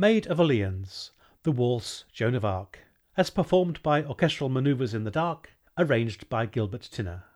Maid of Orleans, the waltz Joan of Arc, as performed by Orchestral Manoeuvres in the Dark, arranged by Gilbert Tinner.